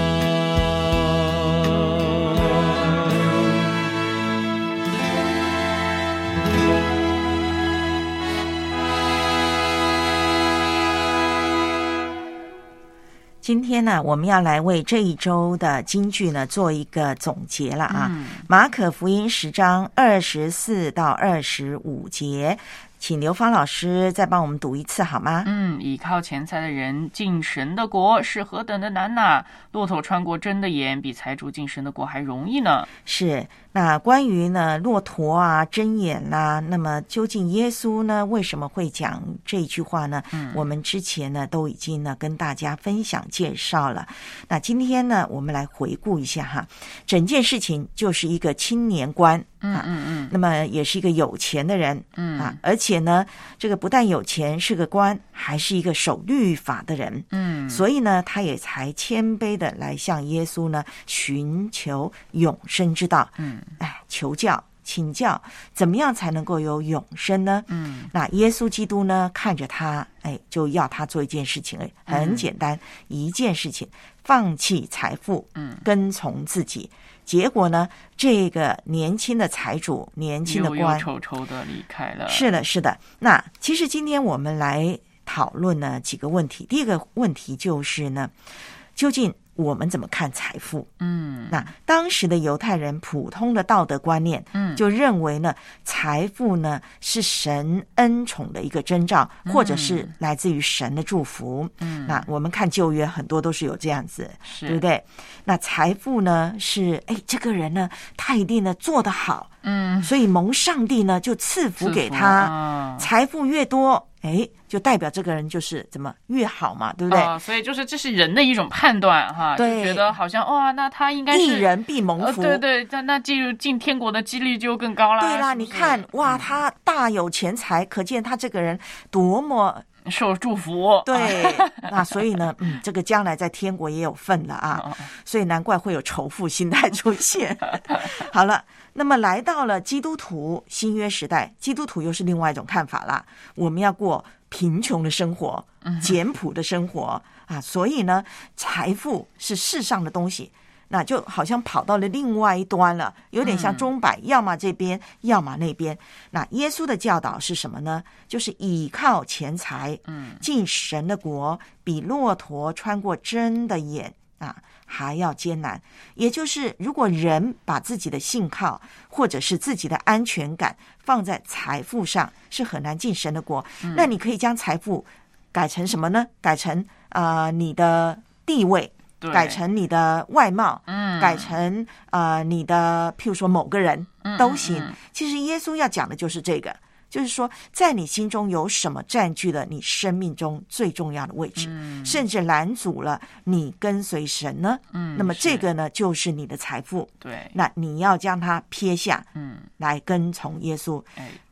今天呢，我们要来为这一周的金句呢做一个总结了啊。 嗯、 马可福音十章二十四到二十五节，请刘芳老师再帮我们读一次好吗？ 嗯，倚靠钱财的人进神的国是何等的难呐！骆驼穿过针的眼，比财主进神的国还容易呢。 是。那关于呢骆驼啊针眼啦、啊，那么究竟耶稣呢为什么会讲这句话呢？嗯，我们之前呢都已经呢跟大家分享介绍了。那今天呢我们来回顾一下哈，整件事情就是一个青年官， 嗯嗯嗯， 那么也是一个有钱的人， 嗯啊，而且呢这个不但有钱是个官，还是一个守律法的人， 嗯， 所以呢他也才谦卑的来向耶稣呢寻求永生之道， 嗯。 哎，求教请教怎么样才能够有永生呢？ 嗯， 那耶稣基督呢看着他，哎，就要他做一件事情，很简单、嗯、一件事情，放弃财富， 嗯， 跟从自己。结果呢这个年轻的财主，年轻的官忧忧愁愁的离开了。 是的是的。那其实今天我们来讨论呢几个问题。第一个问题就是呢，究竟我们怎么看财富？ 嗯， 那当时的犹太人普通的道德观念， 嗯， 就认为呢，财富呢是神恩宠的一个征兆， 嗯、 或者是来自于神的祝福。 嗯， 那我们看旧约很多都是有这样子， 是对不对？那财富呢是，哎，这个人呢，他一定呢做得好， 嗯， 所以蒙上帝呢就赐福给他， 啊、 财富越多。哎，就代表这个人就是怎么越好嘛，对不对？ 哦、所以就是这是人的一种判断哈， 对， 就觉得好像哇，那他应该是一人必蒙福， 呃、对对，那那进入进天国的几率就更高啦。 对啦， 是是你看哇，他大有钱财，可见他这个人多么受祝福。 对，那所以呢，嗯，这个将来在天国也有份了啊，所以难怪会有仇富心态出现。好了。那么来到了基督徒新约时代，基督徒又是另外一种看法啦。我们要过贫穷的生活，简朴的生活啊，所以呢，财富是世上的东西，那就好像跑到了另外一端了，有点像钟摆，要么这边，要么那边。那耶稣的教导是什么呢？就是倚靠钱财， 嗯， 进神的国，比骆驼穿过针的眼啊还要艰难。也就是如果人把自己的信靠或者是自己的安全感放在财富上，是很难进神的国。 嗯、 那你可以将财富改成什么呢？改成啊、呃、你的地位，改成你的外貌， 嗯， 改成呃你的譬如说某个人都行。 嗯嗯嗯其实耶稣要讲的就是这个，就是说在你心中有什么占据了你生命中最重要的位置， 嗯、 甚至拦阻了你跟随神呢？ 嗯， 那么这个呢就是你的财富。 对， 那你要将它撇下， 嗯， 来跟从耶稣。 哎，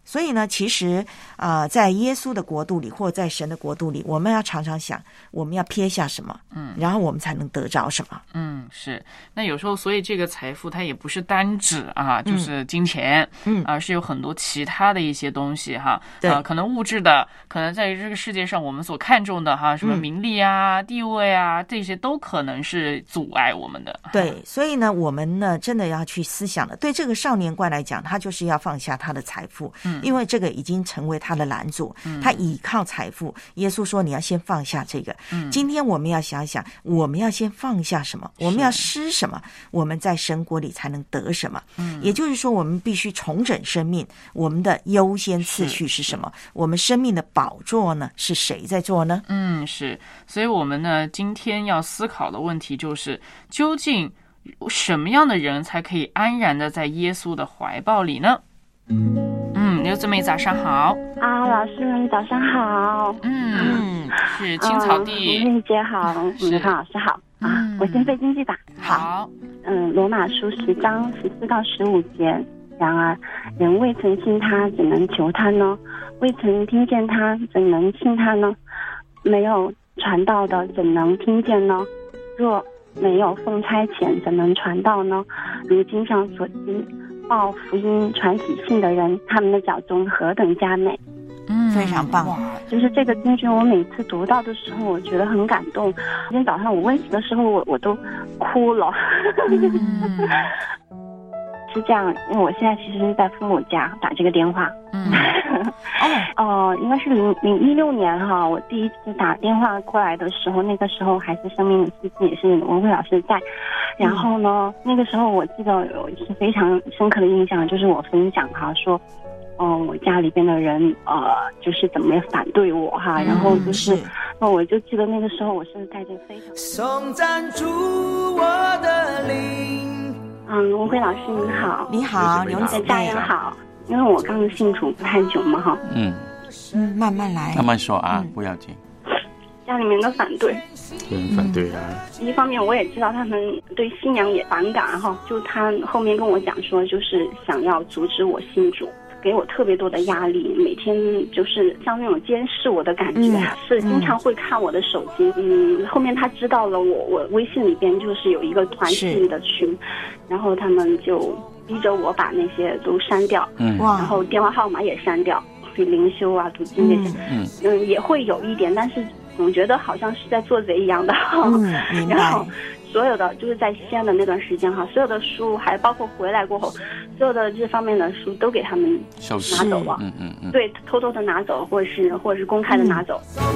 所以呢，其实啊、呃，在耶稣的国度里，或在神的国度里，我们要常常想，我们要撇下什么，嗯，然后我们才能得着什么。 嗯，是。那有时候，所以这个财富它也不是单指啊，就是金钱，嗯，而、啊、是有很多其他的一些东西哈，对、啊，可能物质的，可能在这个世界上我们所看重的哈，什么名利啊、嗯、地位啊，这些都可能是阻碍我们的。 对，所以呢，我们呢真的要去思想了。对这个少年官来讲，他就是要放下他的财富，嗯，因为这个已经成为他的拦阻，嗯，他倚靠财富。耶稣说：“你要先放下这个。”嗯，今天我们要想想，我们要先放下什么？我们要失什么？我们在神国里才能得什么？嗯，也就是说，我们必须重整生命。我们的优先次序是什么？我们生命的宝座呢？是谁在做呢？ 嗯，是。所以我们呢，今天要思考的问题就是，究竟什么样的人才可以安然的在耶稣的怀抱里呢？嗯，刘子美早上好。 啊，老师们早上好。 嗯，是青草地。 丽、嗯、姐好，吴康老师好。啊，嗯、我先背经济吧。 好。 嗯，罗马书十章十四到十五节。然而，人未曾信他，怎能求他呢？未曾听见他，怎能信他呢？没有传道的，怎能听见呢？若没有奉差遣，怎能传道呢？如经上所记，报福音传喜信的人，他们的脚中何等佳美。 嗯，非常棒。 就是这个经卷，我每次读到的时候，我觉得很感动。今天早上我问习的时候，我我都哭了。嗯是这样，因为我现在其实是在父母家打这个电话。嗯，哦，呃，应该是零零一六年哈，我第一次打电话过来的时候，那个时候还是生命的司机，也是文慧老师在。然后呢，那个时候我记得有一次非常深刻的印象，就是我分享哈说，哦、呃，我家里边的人呃，就是怎么反对我哈，然后就是，那、嗯、我就记得那个时候我是带着非常。颂赞主我的灵。嗯，文慧老师你好。 你好，刘子家人好。因为我刚信主不太久嘛哈。 嗯嗯，慢慢来， 慢慢说啊，嗯、不要紧。 家里面的反对。 嗯，反对啊。 一方面我也知道他们对信仰也反感哈，就他后面跟我讲说，就是想要阻止我信主。给我特别多的压力，每天就是像那种监视我的感觉，嗯、是经常会看我的手机。嗯，后面他知道了我，我微信里边就是有一个团体的群，然后他们就逼着我把那些都删掉，嗯，然后电话号码也删掉，灵修啊、读经那些，嗯嗯，也会有一点，但是总觉得好像是在做贼一样的。 嗯，明白。 然后所有的就是在西安的那段时间哈，所有的书还包括回来过后，所有的这方面的书都给他们拿走了，嗯嗯嗯，对，偷偷的拿走，或者是或者是公开的拿走。嗯、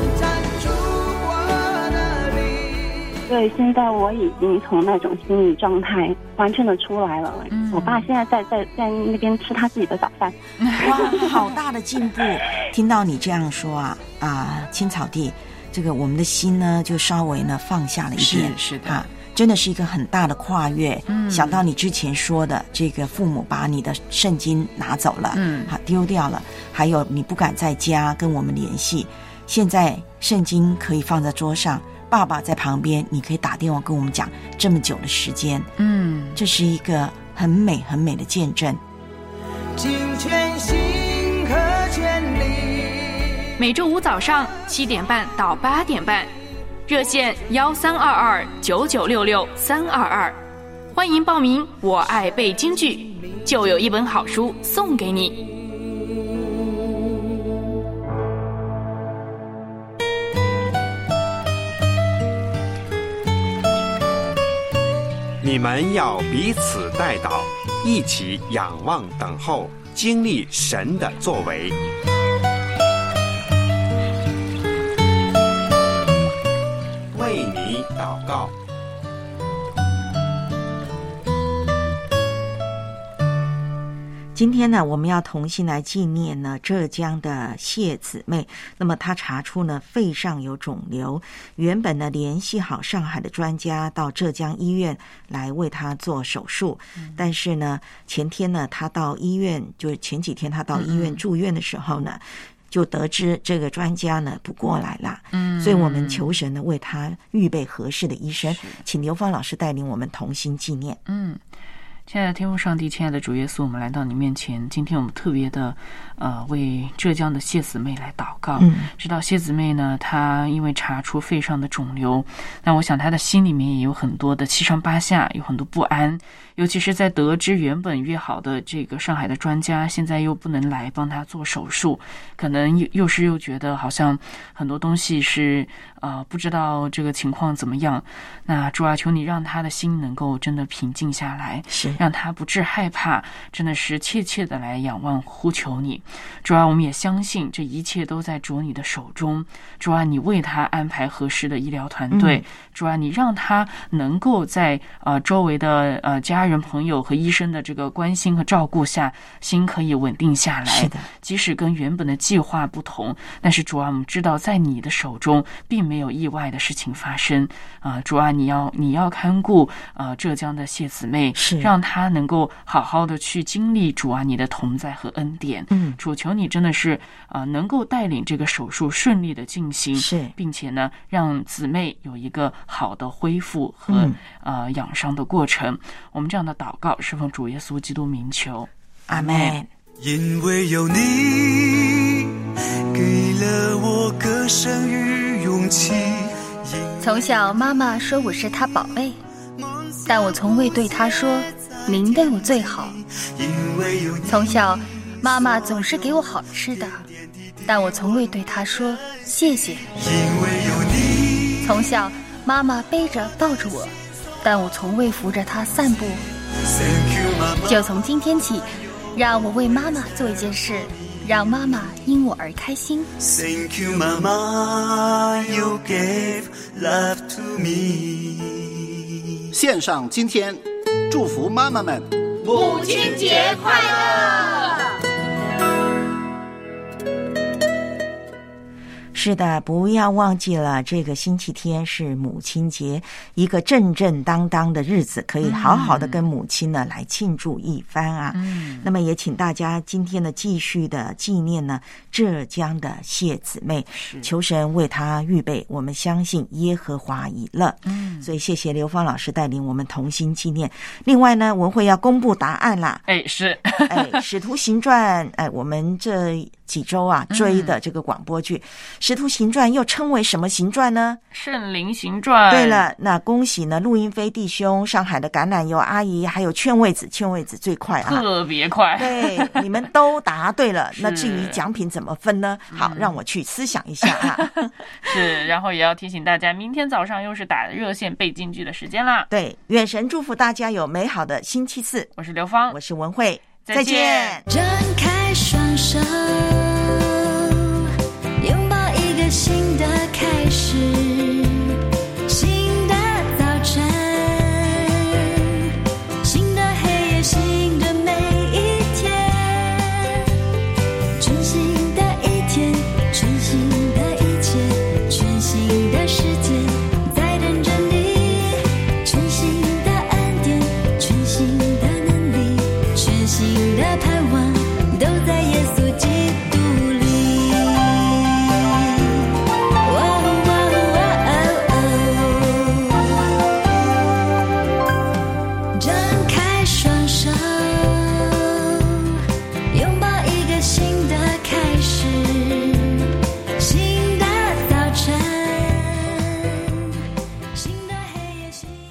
对，现在我已经从那种心理状态完全的出来了。嗯、我爸现在在在在那边吃他自己的早饭。 哇，好大的进步！听到你这样说啊啊，青草地，这个我们的心呢就稍微呢放下了一点， 是是的。 啊真的是一个很大的跨越。嗯，想到你之前说的这个父母把你的圣经拿走了，嗯，好丢掉了，还有你不敢在家跟我们联系，现在圣经可以放在桌上，爸爸在旁边，你可以打电话跟我们讲这么久的时间，嗯，这是一个很美很美的见证。 尽全心和全力。 每周五早上七点半到八点半。热线幺三二二九九六六三二二，欢迎报名。我爱背京剧，就有一本好书送给你。 你们要彼此代祷，一起仰望等候，经历神的作为。为你祷告。 今天呢，我们要同心来纪念呢浙江的谢姊妹。那么她查出呢肺上有肿瘤，原本呢联系好上海的专家到浙江医院来为她做手术，嗯、但是呢前天呢她到医院，就是前几天她到医院住院的时候呢。嗯就得知这个专家呢不过来了，嗯，所以我们求神呢为他预备合适的医生，请刘芳老师带领我们同心纪念。 嗯， 亲爱的天父上帝，亲爱的主耶稣，我们来到你面前，今天我们特别的呃为浙江的谢姊妹来祷告。嗯，知道谢姊妹呢，她因为查出肺上的肿瘤，那我想她的心里面也有很多的七上八下，有很多不安，尤其是在得知原本约好的这个上海的专家现在又不能来帮她做手术，可能又又是又觉得好像很多东西是呃不知道这个情况怎么样。那主啊，求你让她的心能够真的平静下来，是让她不致害怕，真的是切切的来仰望呼求你。主啊，我们也相信这一切都在主你的手中。主啊，你为她安排合适的医疗团队。嗯、主啊，你让她能够在呃周围的呃家人朋友和医生的这个关心和照顾下，心可以稳定下来。是的，即使跟原本的计划不同，但是主啊，我们知道在你的手中并没有意外的事情发生。啊、呃，主啊，你要你要看顾呃浙江的谢姊妹，是让她能够好好的去经历主啊你的同在和恩典。嗯，主求你真的是啊、呃、能够带领这个手术顺利的进行，是，并且呢让姊妹有一个好的恢复和、嗯、呃养伤的过程。我们这样的祷告是奉主耶稣基督名求，阿们。 因为有你给了我歌声与勇气。 从小妈妈说我是她宝贝，但我从未对她说您对我最好。从小妈妈总是给我好吃的，但我从未对她说谢谢。从小妈妈背着抱着我，但我从未扶着她散步。就从今天起，让我为妈妈做一件事，让妈妈因我而开心。 Thank you, Mama, you gave love to me. 献上今天，祝福妈妈们母亲节快乐。 是的，不要忘记了，这个星期天是母亲节，一个正正当当的日子，可以好好的跟母亲呢、嗯、来庆祝一番啊。嗯，那么也请大家今天呢继续的纪念呢浙江的谢姊妹，求神为她预备，我们相信耶和华已乐。嗯，所以谢谢刘芳老师带领我们同心纪念。另外呢，文慧要公布答案啦。 哎，是， 哎，《使徒行传》，哎，我们这几周啊追的这个广播剧。嗯，使徒行传又称为什么行传呢？ 圣灵行传。 对了，那恭喜呢陆英飞弟兄、上海的橄榄油阿姨，还有劝位子，劝位子最快啊， 特别快。 对，你们都答对了。那至于奖品怎么分呢？好，嗯、让我去思想一下啊。 是，然后也要提醒大家，明天早上又是打热线背京剧的时间啦。 对，愿神祝福大家有美好的星期四。 我是刘芳， 我是文慧， 再见。 张开双手。